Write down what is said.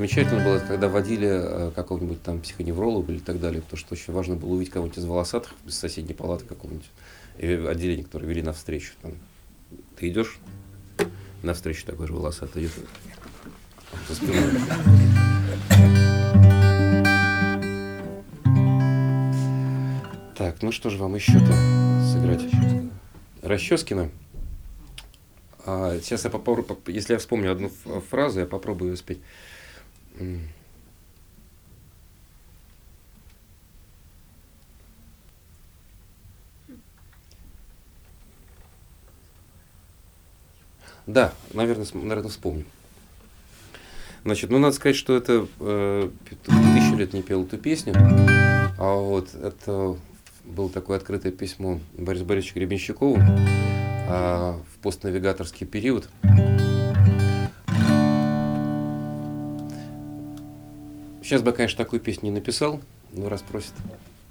замечательно было, когда водили какого-нибудь там психоневролога или так далее, потому что очень важно было увидеть кого-нибудь из волосатых, из соседней палаты какого-нибудь, отделения, которые вели навстречу. Там. Ты идешь навстречу такой же волосатый, идет за спиной. Так, ну что же вам еще-то сыграть? Расческина. Сейчас я попробую, если я вспомню одну фразу, я попробую ее спеть. Да, наверное, вспомню. Значит, ну надо сказать, что это 1000 лет не пел эту песню. А вот это было такое открытое письмо Борису Борисовичу Гребенщикову в постнавигаторский период. Сейчас бы, конечно, такую песню не написал, но раз просит.